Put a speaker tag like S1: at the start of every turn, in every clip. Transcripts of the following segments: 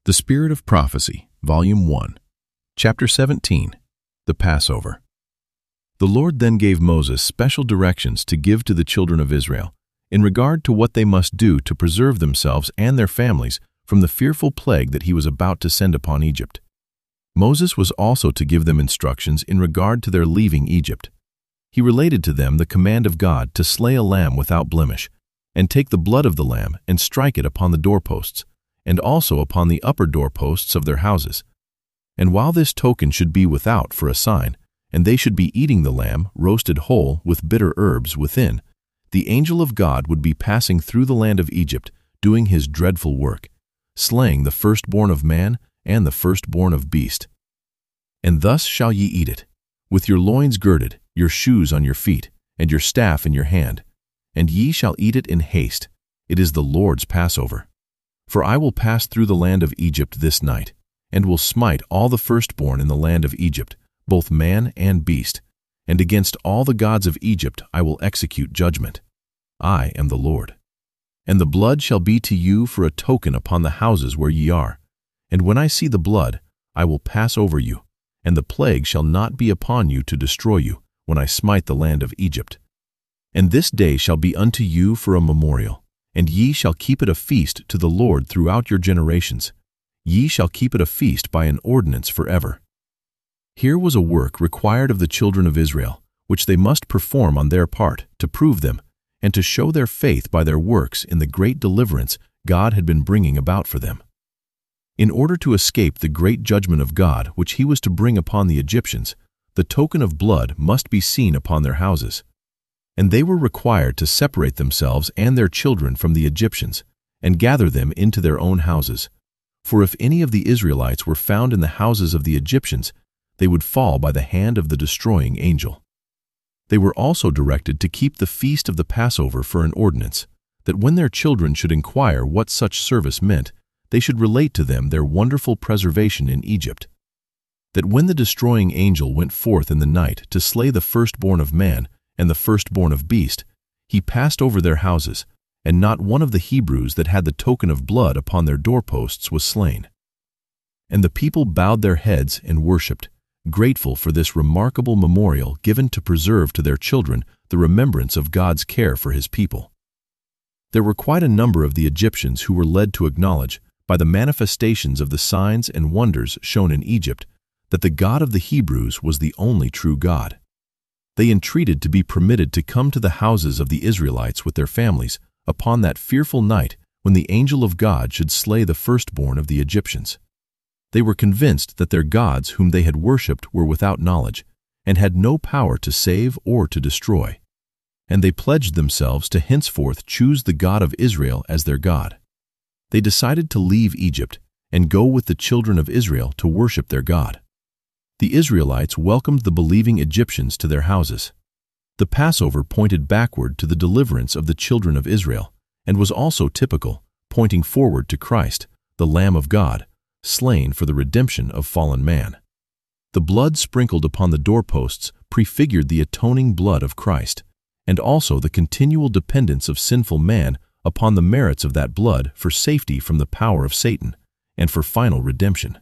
S1: The Spirit of Prophecy, Volume 1, Chapter 17, The Passover. The Lord then gave Moses special directions to give to the children of Israel in regard to what they must do to preserve themselves and their families from the fearful plague that he was about to send upon Egypt. Moses was also to give them instructions in regard to their leaving Egypt. He related to them the command of God to slay a lamb without blemish, and take the blood of the lamb and strike it upon the doorposts, and also upon the upper doorposts of their houses. And while this token should be without for a sign, and they should be eating the lamb roasted whole with bitter herbs within, the angel of God would be passing through the land of Egypt, doing his dreadful work, slaying the firstborn of man and the firstborn of beast. And thus shall ye eat it, with your loins girded, your shoes on your feet, and your staff in your hand. And ye shall eat it in haste. It is the Lord's Passover. For I will pass through the land of Egypt this night, and will smite all the firstborn in the land of Egypt, both man and beast, and against all the gods of Egypt I will execute judgment. I am the Lord. And the blood shall be to you for a token upon the houses where ye are. And when I see the blood, I will pass over you, and the plague shall not be upon you to destroy you, when I smite the land of Egypt. And this day shall be unto you for a memorial, and ye shall keep it a feast to the Lord throughout your generations. Ye shall keep it a feast by an ordinance forever. Here was a work required of the children of Israel, which they must perform on their part to prove them, and to show their faith by their works in the great deliverance God had been bringing about for them. In order to escape the great judgment of God which he was to bring upon the Egyptians, the token of blood must be seen upon their houses. And they were required to separate themselves and their children from the Egyptians, and gather them into their own houses. For if any of the Israelites were found in the houses of the Egyptians, they would fall by the hand of the destroying angel. They were also directed to keep the feast of the Passover for an ordinance, that when their children should inquire what such service meant, they should relate to them their wonderful preservation in Egypt. That when the destroying angel went forth in the night to slay the firstborn of man and the firstborn of beast, he passed over their houses, and not one of the Hebrews that had the token of blood upon their doorposts was slain. And the people bowed their heads and worshipped, grateful for this remarkable memorial given to preserve to their children the remembrance of God's care for his people. There were quite a number of the Egyptians who were led to acknowledge, by the manifestations of the signs and wonders shown in Egypt, that the God of the Hebrews was the only true God. They entreated to be permitted to come to the houses of the Israelites with their families upon that fearful night when the angel of God should slay the firstborn of the Egyptians. They were convinced that their gods whom they had worshipped were without knowledge, and had no power to save or to destroy. And they pledged themselves to henceforth choose the God of Israel as their God. They decided to leave Egypt and go with the children of Israel to worship their God. The Israelites welcomed the believing Egyptians to their houses. The Passover pointed backward to the deliverance of the children of Israel, and was also typical, pointing forward to Christ, the Lamb of God, slain for the redemption of fallen man. The blood sprinkled upon the doorposts prefigured the atoning blood of Christ, and also the continual dependence of sinful man upon the merits of that blood for safety from the power of Satan, and for final redemption.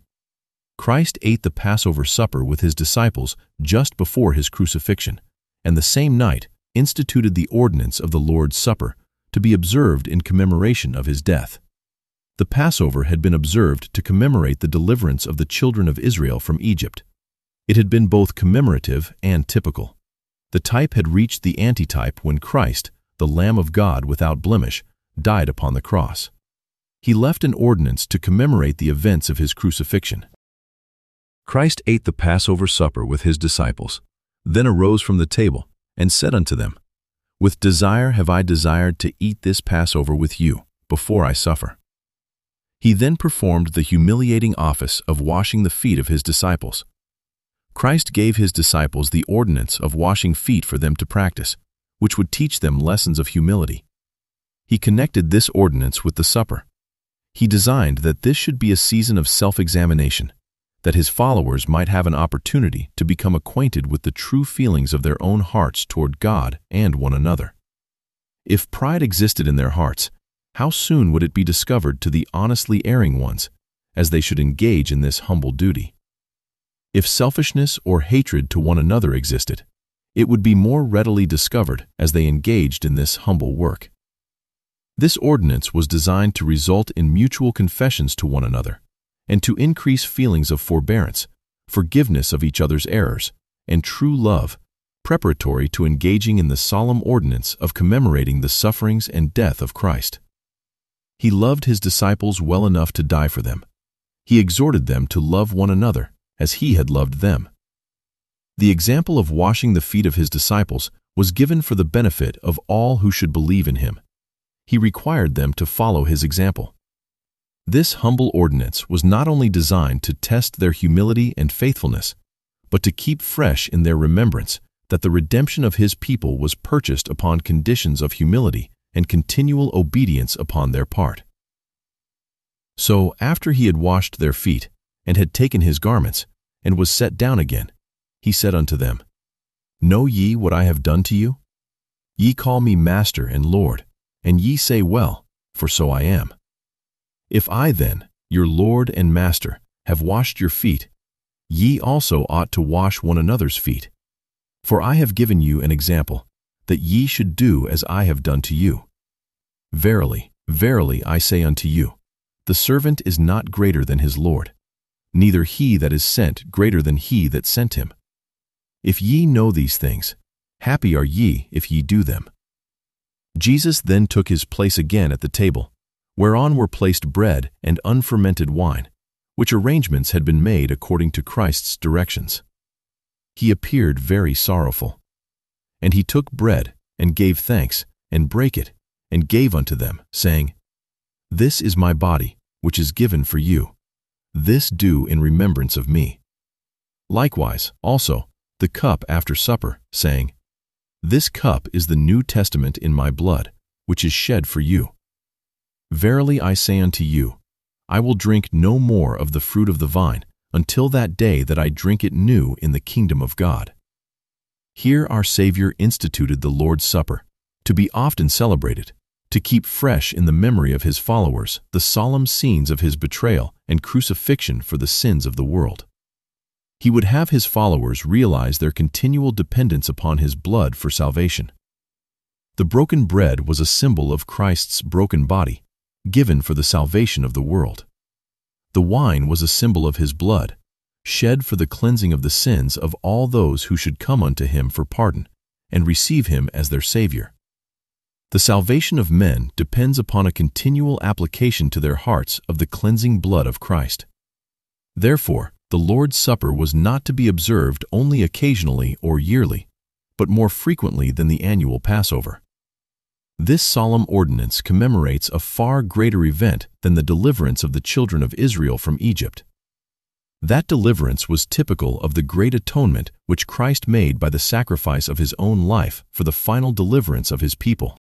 S1: Christ ate the Passover supper with his disciples just before his crucifixion, and the same night instituted the ordinance of the Lord's Supper to be observed in commemoration of his death. The Passover had been observed to commemorate the deliverance of the children of Israel from Egypt. It had been both commemorative and typical. The type had reached the antitype when Christ, the Lamb of God without blemish, died upon the cross. He left an ordinance to commemorate the events of his crucifixion. Christ ate the Passover supper with his disciples, then arose from the table, and said unto them, With desire have I desired to eat this Passover with you, before I suffer. He then performed the humiliating office of washing the feet of his disciples. Christ gave his disciples the ordinance of washing feet for them to practice, which would teach them lessons of humility. He connected this ordinance with the supper. He designed that this should be a season of self-examination, that his followers might have an opportunity to become acquainted with the true feelings of their own hearts toward God and one another. If pride existed in their hearts, how soon would it be discovered to the honestly erring ones, as they should engage in this humble duty. If selfishness or hatred to one another existed, it would be more readily discovered as they engaged in this humble work. This ordinance was designed to result in mutual confessions to one another and to increase feelings of forbearance, forgiveness of each other's errors, and true love, preparatory to engaging in the solemn ordinance of commemorating the sufferings and death of Christ. He loved his disciples well enough to die for them. He exhorted them to love one another as he had loved them. The example of washing the feet of his disciples was given for the benefit of all who should believe in him. He required them to follow his example. This humble ordinance was not only designed to test their humility and faithfulness, but to keep fresh in their remembrance that the redemption of his people was purchased upon conditions of humility and continual obedience upon their part. So, after he had washed their feet, and had taken his garments, and was set down again, he said unto them, Know ye what I have done to you? Ye call me Master and Lord, and ye say well, for so I am. If I then, your Lord and Master, have washed your feet, ye also ought to wash one another's feet. For I have given you an example, that ye should do as I have done to you. Verily, verily, I say unto you, the servant is not greater than his Lord, neither he that is sent greater than he that sent him. If ye know these things, happy are ye if ye do them. Jesus then took his place again at the table, whereon were placed bread and unfermented wine, which arrangements had been made according to Christ's directions. He appeared very sorrowful. And he took bread, and gave thanks, and brake it, and gave unto them, saying, This is my body, which is given for you. This do in remembrance of me. Likewise, also, the cup after supper, saying, This cup is the New Testament in my blood, which is shed for you. Verily I say unto you, I will drink no more of the fruit of the vine until that day that I drink it new in the kingdom of God. Here our Savior instituted the Lord's Supper, to be often celebrated, to keep fresh in the memory of his followers the solemn scenes of his betrayal and crucifixion for the sins of the world. He would have his followers realize their continual dependence upon his blood for salvation. The broken bread was a symbol of Christ's broken body, given for the salvation of the world. The wine was a symbol of his blood, shed for the cleansing of the sins of all those who should come unto him for pardon and receive him as their Savior. The salvation of men depends upon a continual application to their hearts of the cleansing blood of Christ. Therefore, the Lord's Supper was not to be observed only occasionally or yearly, but more frequently than the annual Passover. This solemn ordinance commemorates a far greater event than the deliverance of the children of Israel from Egypt. That deliverance was typical of the great atonement which Christ made by the sacrifice of his own life for the final deliverance of his people.